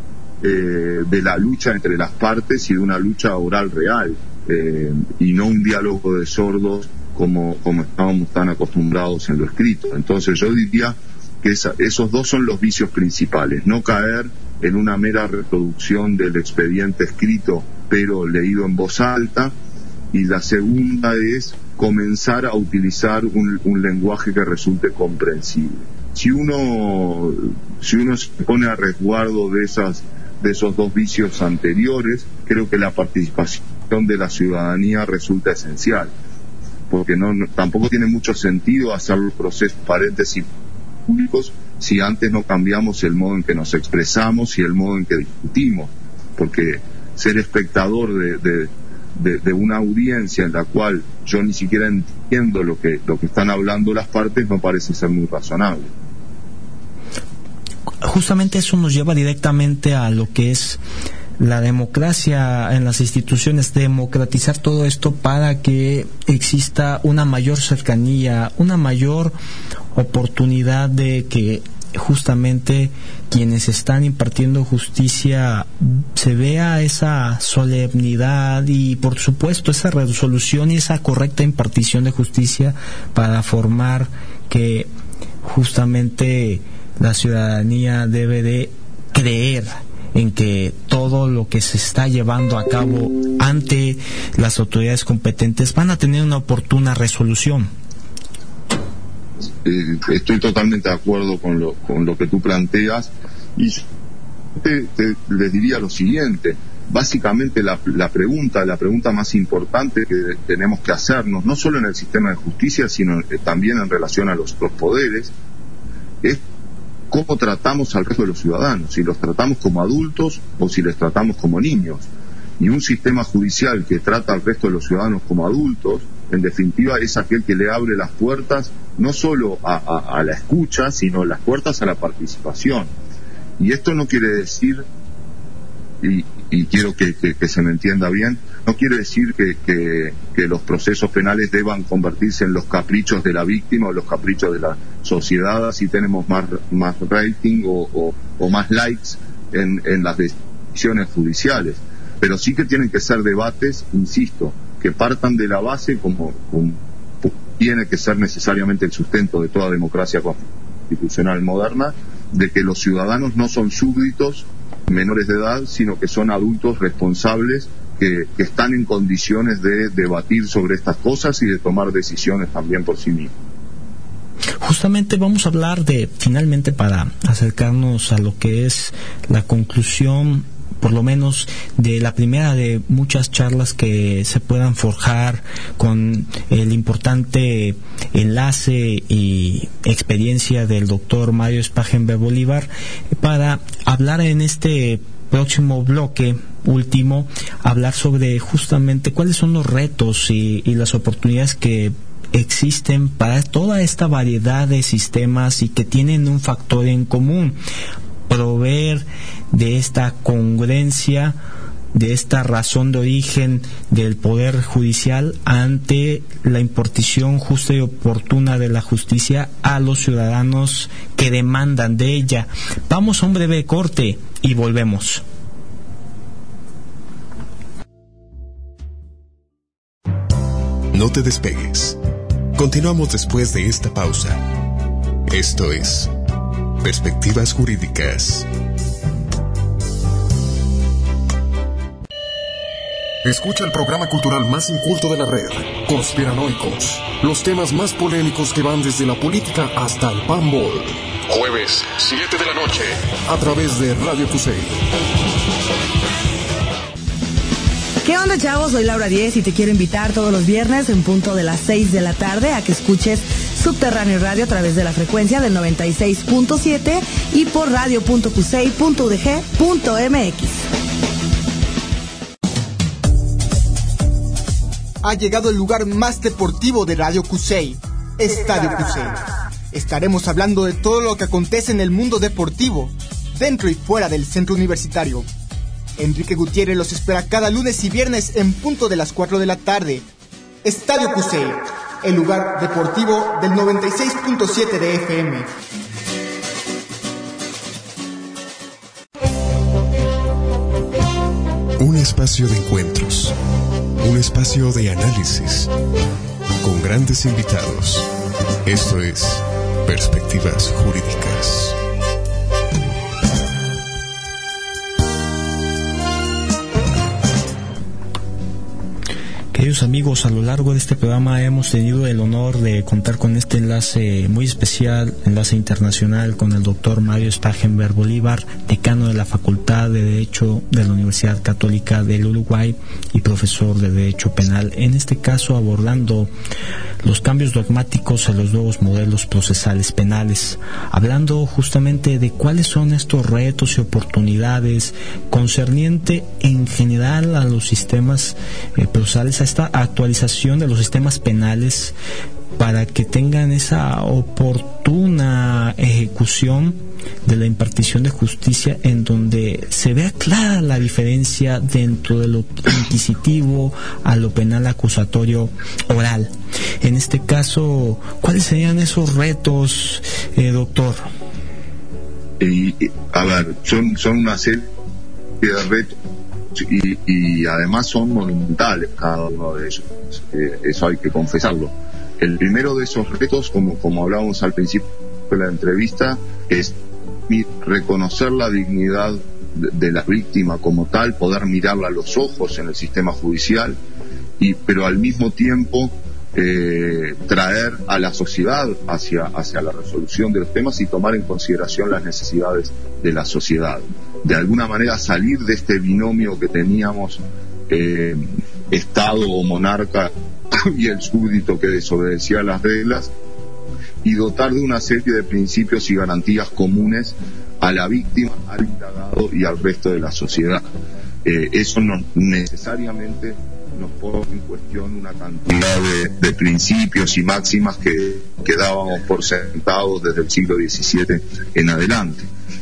de la lucha entre las partes y de una lucha oral real, y no un diálogo de sordos como estábamos tan acostumbrados en lo escrito. Entonces yo diría que esos dos son los vicios principales: no caer en una mera reproducción del expediente escrito pero leído en voz alta, y la segunda es comenzar a utilizar un lenguaje que resulte comprensible. Si uno se pone a resguardo de esos dos vicios anteriores, creo que la participación de la ciudadanía resulta esencial, porque tampoco tiene mucho sentido hacer los procesos paréntesis públicos si antes no cambiamos el modo en que nos expresamos y el modo en que discutimos. porque ser espectador de una audiencia en la cual yo ni siquiera entiendo lo que están hablando las partes no parece ser muy razonable. Justamente eso nos lleva directamente a lo que es la democracia en las instituciones, democratizar todo esto para que exista una mayor cercanía, una mayor oportunidad de que justamente quienes están impartiendo justicia se vea esa solemnidad y por supuesto esa resolución y esa correcta impartición de justicia para formar que justamente la ciudadanía debe de creer en que todo lo que se está llevando a cabo ante las autoridades competentes van a tener una oportuna resolución. Estoy totalmente de acuerdo con lo que tú planteas y les diría lo siguiente. Básicamente la pregunta más importante que tenemos que hacernos, no solo en el sistema de justicia, sino también en relación a los poderes, es cómo tratamos al resto de los ciudadanos, si los tratamos como adultos o si les tratamos como niños. Y un sistema judicial que trata al resto de los ciudadanos como adultos, en definitiva, es aquel que le abre las puertas no solo a la escucha, sino las puertas a la participación. Y esto no quiere decir, y quiero que se me entienda bien, no quiere decir que los procesos penales deban convertirse en los caprichos de la víctima o los caprichos de la sociedad, si tenemos más rating o más likes en las decisiones judiciales. Pero sí que tienen que ser debates, insisto, que partan de la base, como tiene que ser necesariamente el sustento de toda democracia constitucional moderna, de que los ciudadanos no son súbditos menores de edad, sino que son adultos responsables que están en condiciones de debatir sobre estas cosas y de tomar decisiones también por sí mismos. Justamente vamos a hablar finalmente para acercarnos a lo que es la conclusión, por lo menos de la primera de muchas charlas que se puedan forjar con el importante enlace y experiencia del doctor Mario Spagenberg Bolívar, para hablar en este próximo bloque último, hablar sobre justamente cuáles son los retos y las oportunidades que existen para toda esta variedad de sistemas y que tienen un factor en común: proveer de esta congruencia, de esta razón de origen del Poder Judicial ante la impartición justa y oportuna de la justicia a los ciudadanos que demandan de ella. Vamos a un breve corte y volvemos. No te despegues. Continuamos después de esta pausa. Esto es Perspectivas Jurídicas. Escucha el programa cultural más inculto de la red, Conspiranoicos. Los temas más polémicos que van desde la política hasta el panball. Jueves, 7 de la noche, a través de Radio Cusey. ¿Qué onda, chavos? Soy Laura Díez y te quiero invitar todos los viernes en punto de las 6 de la tarde a que escuches Subterráneo Radio a través de la frecuencia del 96.7 y por radio.cusey.udg.mx. Ha llegado el lugar más deportivo de Radio Cusey, Estadio Cusey. Estaremos hablando de todo lo que acontece en el mundo deportivo, dentro y fuera del centro universitario. Enrique Gutiérrez los espera cada lunes y viernes en punto de las 4 de la tarde. Estadio Cusey, el lugar deportivo del 96.7 de FM. Un espacio de encuentros, un espacio de análisis, con grandes invitados. Esto es Perspectivas Jurídicas. Queridos amigos, a lo largo de este programa hemos tenido el honor de contar con este enlace muy especial, enlace internacional con el doctor Mario Starhemberg Bolívar, decano de la Facultad de Derecho de la Universidad Católica del Uruguay y profesor de Derecho Penal, en este caso abordando los cambios dogmáticos en los nuevos modelos procesales penales, hablando justamente de cuáles son estos retos y oportunidades concerniente en general a los sistemas procesales, a esta actualización de los sistemas penales para que tengan esa oportuna ejecución de la impartición de justicia, en donde se vea clara la diferencia dentro de lo inquisitivo a lo penal acusatorio oral. En este caso, ¿cuáles serían esos retos, doctor? A ver, son una serie de retos y además son monumentales cada uno de ellos. Eso hay que confesarlo. El primero de esos retos, como hablábamos al principio de la entrevista, es reconocer la dignidad de la víctima como tal, poder mirarla a los ojos en el sistema judicial, pero al mismo tiempo traer a la sociedad hacia la resolución de los temas y tomar en consideración las necesidades de la sociedad. De alguna manera salir de este binomio que teníamos, Estado o monarca y el súbdito que desobedecía las reglas, y dotar de una serie de principios y garantías comunes a la víctima, al indagado y al resto de la sociedad. Eso no necesariamente nos pone en cuestión una cantidad de principios y máximas que dábamos por sentados desde el siglo XVII en adelante.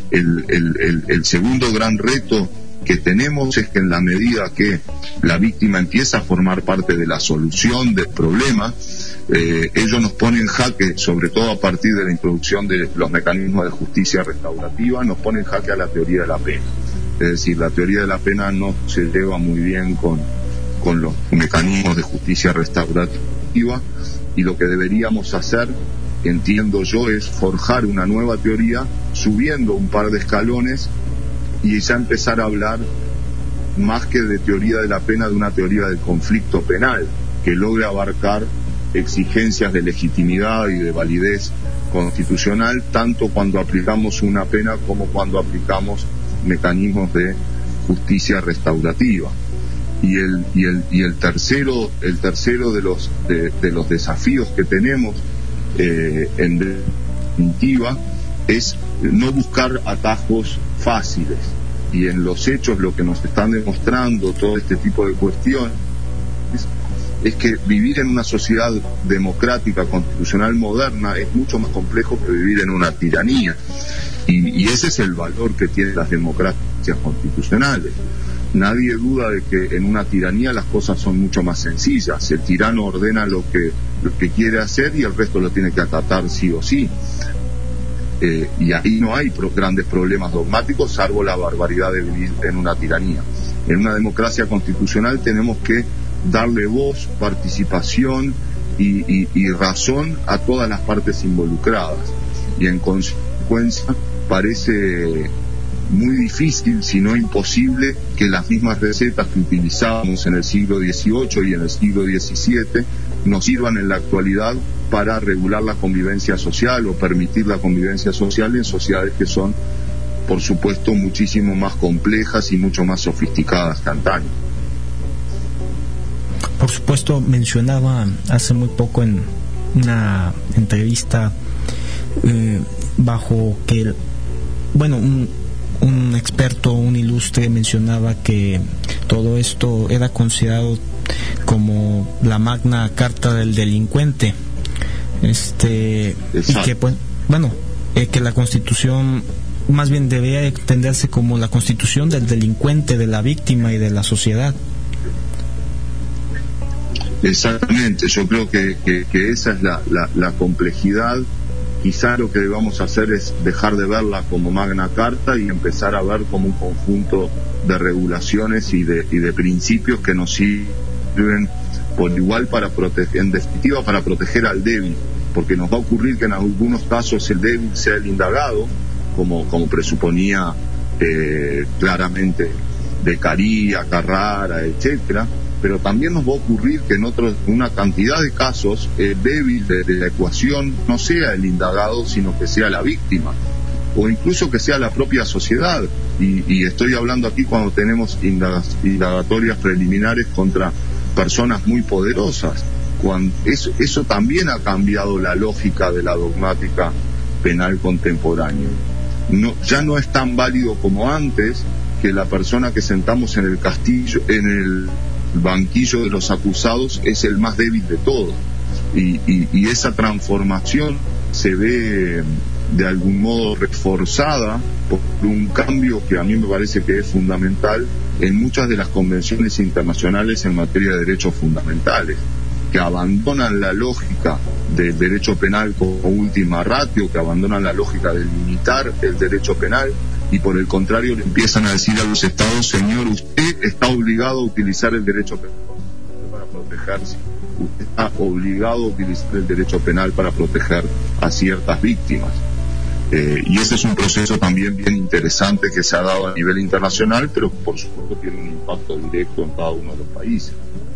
El segundo gran reto que tenemos es que en la medida que la víctima empieza a formar parte de la solución del problema, ello nos pone en jaque, sobre todo a partir de la introducción de los mecanismos de justicia restaurativa, nos pone en jaque a la teoría de la pena. Es decir, la teoría de la pena no se lleva muy bien con los mecanismos de justicia restaurativa, y lo que deberíamos hacer, entiendo yo, es forjar una nueva teoría subiendo un par de escalones y ya empezar a hablar más que de teoría de la pena, de una teoría del conflicto penal que logre abarcar exigencias de legitimidad y de validez constitucional, tanto cuando aplicamos una pena como cuando aplicamos mecanismos de justicia restaurativa. Y el tercero de los desafíos que tenemos, en definitiva, es no buscar atajos fáciles, y en los hechos lo que nos están demostrando todo este tipo de cuestiones es que vivir en una sociedad democrática constitucional moderna es mucho más complejo que vivir en una tiranía, y ese es el valor que tienen las democracias constitucionales. Nadie duda de que en una tiranía las cosas son mucho más sencillas. El tirano ordena lo que quiere hacer y el resto lo tiene que acatar sí o sí. Y ahí no hay grandes problemas dogmáticos, salvo la barbaridad de vivir en una tiranía. En una democracia constitucional tenemos que darle voz, participación y razón a todas las partes involucradas. Y en consecuencia parece muy difícil, si no imposible, que las mismas recetas que utilizábamos en el siglo XVIII y en el siglo XVII nos sirvan en la actualidad para regular la convivencia social o permitir la convivencia social en sociedades que son, por supuesto, muchísimo más complejas y mucho más sofisticadas que antaño. Por supuesto, mencionaba hace muy poco en una entrevista bajo que, bueno, un experto, un ilustre, mencionaba que todo esto era considerado como la magna carta del delincuente, y que, pues, bueno, que la Constitución más bien debería entenderse como la Constitución del delincuente, de la víctima y de la sociedad. Exactamente, yo creo que esa es la complejidad. Quizá lo que debamos hacer es dejar de verla como magna carta y empezar a ver como un conjunto de regulaciones y de principios que nos sirven por igual para proteger, en definitiva, para proteger al débil, porque nos va a ocurrir que en algunos casos el débil sea el indagado, como presuponía claramente Beccaria, Carrara, etcétera, pero también nos va a ocurrir que en una cantidad de casos el débil de la ecuación no sea el indagado, sino que sea la víctima, o incluso que sea la propia sociedad. Y estoy hablando aquí cuando tenemos indagatorias preliminares contra personas muy poderosas. Eso también ha cambiado la lógica de la dogmática penal contemporánea. Ya no es tan válido como antes que la persona que sentamos en el banquillo de los acusados es el más débil de todos, y esa transformación se ve de algún modo reforzada por un cambio que a mí me parece que es fundamental en muchas de las convenciones internacionales en materia de derechos fundamentales, que abandonan la lógica del derecho penal como última ratio, que abandonan la lógica de limitar el derecho penal, y por el contrario le empiezan a decir a los estados: señor, usted está obligado a utilizar el derecho penal para protegerse, usted está obligado a utilizar el derecho penal para proteger a ciertas víctimas. Y ese es un proceso también bien interesante que se ha dado a nivel internacional, pero por supuesto tiene un impacto directo en cada uno de los países.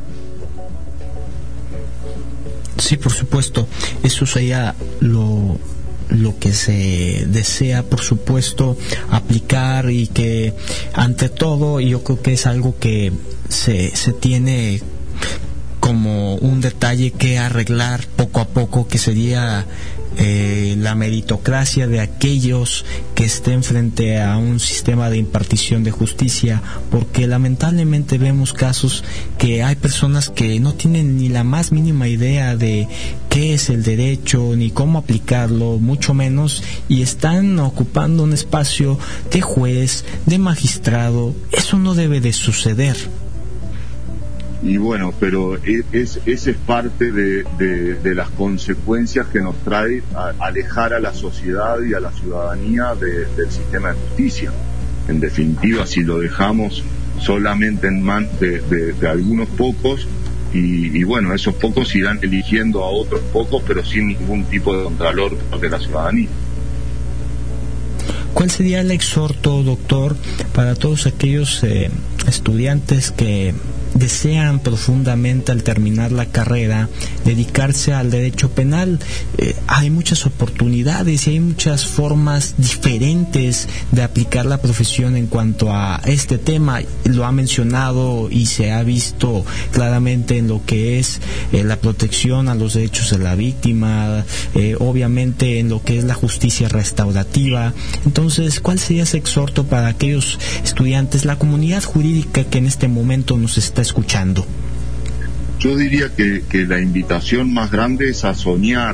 Sí, por supuesto, eso sería lo que se desea, por supuesto, aplicar, y que ante todo yo creo que es algo que se tiene como un detalle que arreglar poco a poco, que sería la meritocracia de aquellos que estén frente a un sistema de impartición de justicia, porque lamentablemente vemos casos que hay personas que no tienen ni la más mínima idea de qué es el derecho ni cómo aplicarlo, mucho menos, y están ocupando un espacio de juez, de magistrado. Eso no debe de suceder. Y bueno, pero esa es parte de las consecuencias que nos trae alejar a la sociedad y a la ciudadanía del sistema de justicia. En definitiva, si lo dejamos solamente en manos de algunos pocos, y bueno, esos pocos irán eligiendo a otros pocos, pero sin ningún tipo de contralor de la ciudadanía. ¿Cuál sería el exhorto, doctor, para todos aquellos estudiantes que desean profundamente, al terminar la carrera, dedicarse al derecho penal? Hay muchas oportunidades y hay muchas formas diferentes de aplicar la profesión en cuanto a este tema. Lo ha mencionado y se ha visto claramente en lo que es la protección a los derechos de la víctima, obviamente en lo que es la justicia restaurativa. Entonces, ¿cuál sería ese exhorto para aquellos estudiantes, la comunidad jurídica que en este momento nos está escuchando? Yo diría que la invitación más grande es a soñar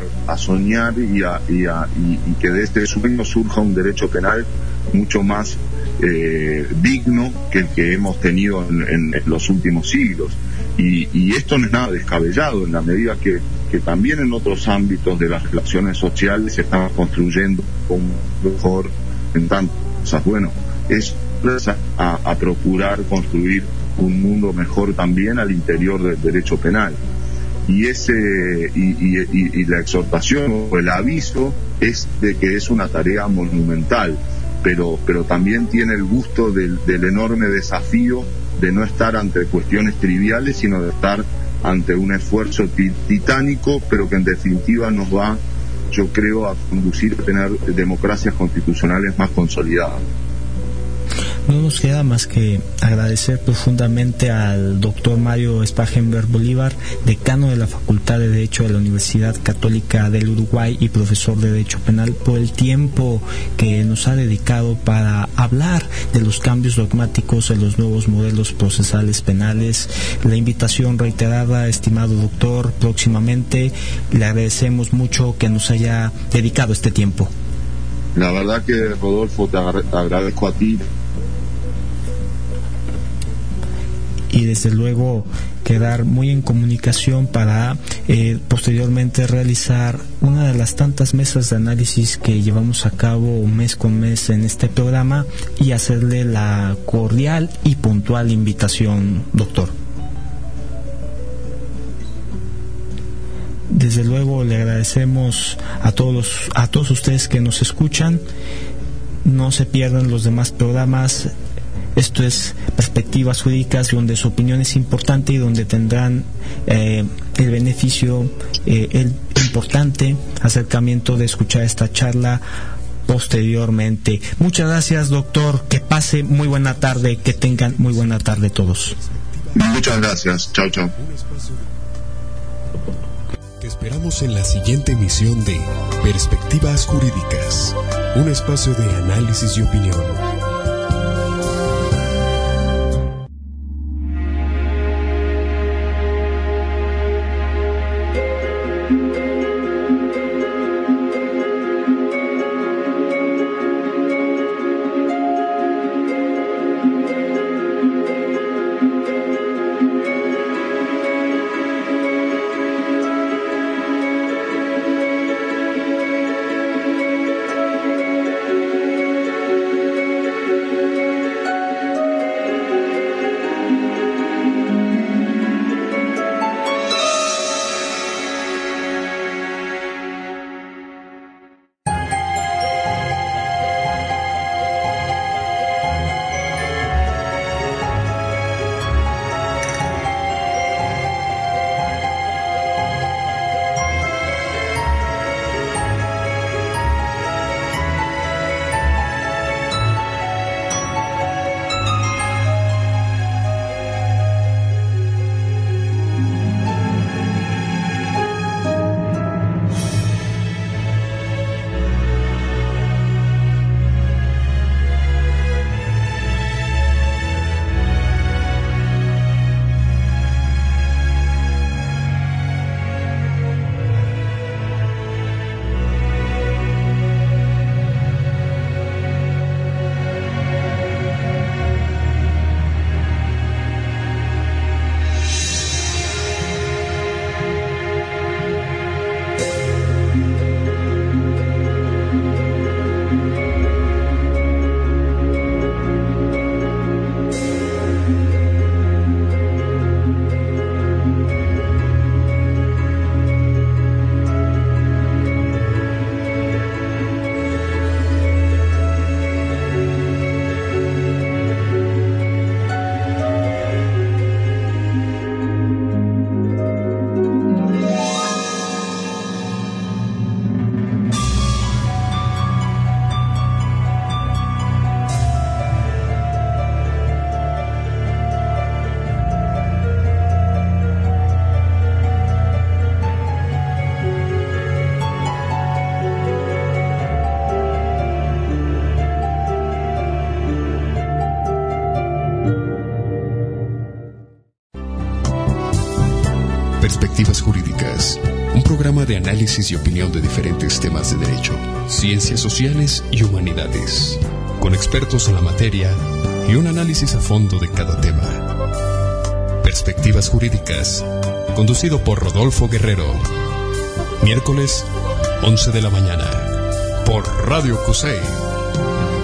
y que de este sueño surja un derecho penal mucho más digno que el que hemos tenido en los últimos siglos. Y esto no es nada descabellado, en la medida que también en otros ámbitos de las relaciones sociales se están construyendo un mejor en tantas cosas. Bueno, es a procurar construir un mundo mejor también al interior del derecho penal, y la exhortación o el aviso es de que es una tarea monumental, pero también tiene el gusto del enorme desafío de no estar ante cuestiones triviales, sino de estar ante un esfuerzo titánico, pero que en definitiva nos va, yo creo, a conducir a tener democracias constitucionales más consolidadas. No nos queda más que agradecer profundamente al doctor Mario Spangenberg Bolívar, decano de la Facultad de Derecho de la Universidad Católica del Uruguay y profesor de Derecho Penal, por el tiempo que nos ha dedicado para hablar de los cambios dogmáticos en los nuevos modelos procesales penales. La invitación reiterada, estimado doctor, próximamente. Le agradecemos mucho que nos haya dedicado este tiempo. La verdad que, Rodolfo, te agradezco a ti. Y desde luego quedar muy en comunicación para posteriormente realizar una de las tantas mesas de análisis que llevamos a cabo mes con mes en este programa, y hacerle la cordial y puntual invitación, doctor. Desde luego le agradecemos a todos ustedes que nos escuchan. No se pierdan los demás programas. Esto es Perspectivas Jurídicas, donde su opinión es importante y donde tendrán el beneficio, el importante acercamiento de escuchar esta charla posteriormente. Muchas gracias, doctor. Que pase muy buena tarde, que tengan muy buena tarde todos. Muchas gracias. Chao, chao. Te esperamos en la siguiente emisión de Perspectivas Jurídicas, un espacio de análisis y opinión. Perspectivas Jurídicas, un programa de análisis y opinión de diferentes temas de derecho, ciencias sociales y humanidades, con expertos en la materia y un análisis a fondo de cada tema. Perspectivas Jurídicas, conducido por Rodolfo Guerrero. Miércoles, 11 de la mañana, por Radio CUSEI.